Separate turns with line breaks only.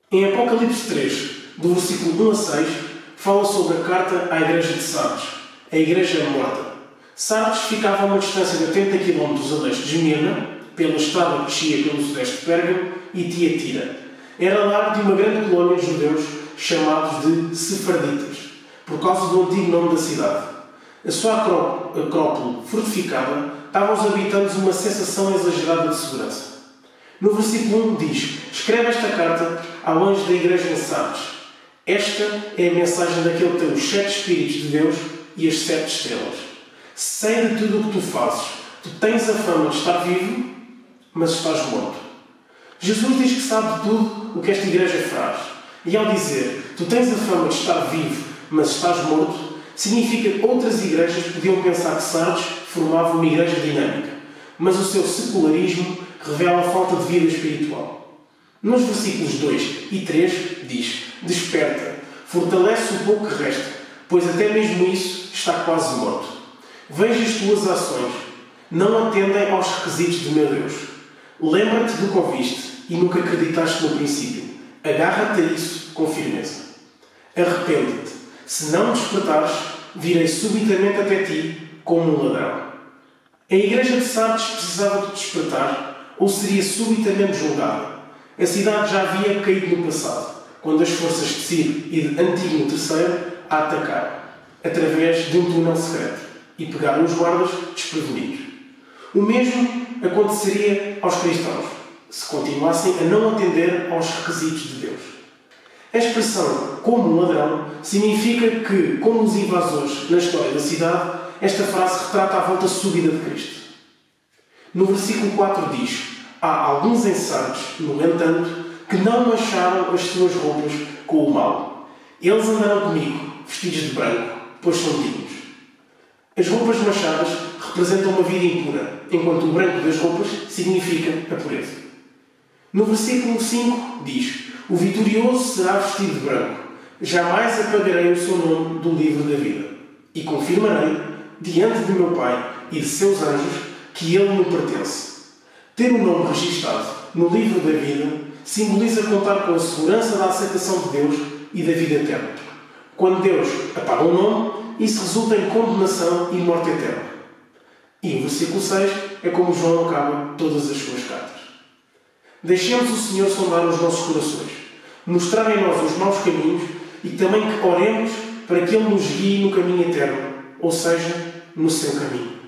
Em Apocalipse 3, do versículo 1 a 6, fala sobre a carta à igreja de Sardes, a igreja morta. Sardes ficava a uma distância de 80 km a leste de Esmirna, pela estrada que descia pelo sudeste de Pérgamo, e Tiatira. Era lar de uma grande colónia de judeus chamados de Sefarditas, por causa do antigo nome da cidade. A sua acrópole fortificada dava aos habitantes uma sensação exagerada de segurança. No versículo 1 diz: escreve esta carta ao anjo da igreja em Sardes. Esta é a mensagem daquele que tem os 7 Espíritos de Deus e as 7 estrelas. Sei de tudo o que tu fazes. Tu tens a fama de estar vivo, mas estás morto. Jesus diz que sabe de tudo o que esta igreja faz. E ao dizer, tu tens a fama de estar vivo, mas estás morto, significa que outras igrejas podiam pensar que Sardes formava uma igreja dinâmica, mas o seu secularismo revela a falta de vida espiritual. Nos versículos 2 e 3 diz: desperta, fortalece o pouco que resta, pois até mesmo isso está quase morto. Veja as tuas ações, não atendem aos requisitos de meu Deus. Lembra-te do que ouviste e nunca acreditaste no princípio. Agarra-te a isso com firmeza. Arrepende-te. Se não despertares, virei subitamente até ti como um ladrão. A igreja de Sardes precisava de despertar, ou seria subitamente julgada. A cidade já havia caído no passado, quando as forças de Ciro e de Antígono III a atacaram, através de um túnel secreto, e pegaram os guardas desprevenidos. O mesmo aconteceria aos cristãos, se continuassem a não atender aos requisitos de Deus. A expressão como um ladrão significa que, como os invasores na história da cidade, esta frase retrata a volta súbita de Cristo. No versículo 4 diz: há alguns em Sardes, no entanto, que não mancharam as suas roupas com o mal. Eles andaram comigo, vestidos de branco, pois são dignos. As roupas manchadas representam uma vida impura, enquanto o branco das roupas significa a pureza. No versículo 5 diz: o vitorioso será vestido de branco. Jamais apagarei o seu nome do livro da vida. E confirmarei, diante de meu Pai e de seus anjos, que ele me pertence. Ter o nome registado no livro da vida simboliza contar com a segurança da aceitação de Deus e da vida eterna. Quando Deus apaga um nome, isso resulta em condenação e morte eterna. E o versículo 6 é como João acaba todas as suas cartas. Deixemos o Senhor sondar os nossos corações, mostrar em nós os maus caminhos e também que oremos para que Ele nos guie no caminho eterno, ou seja, no seu caminho.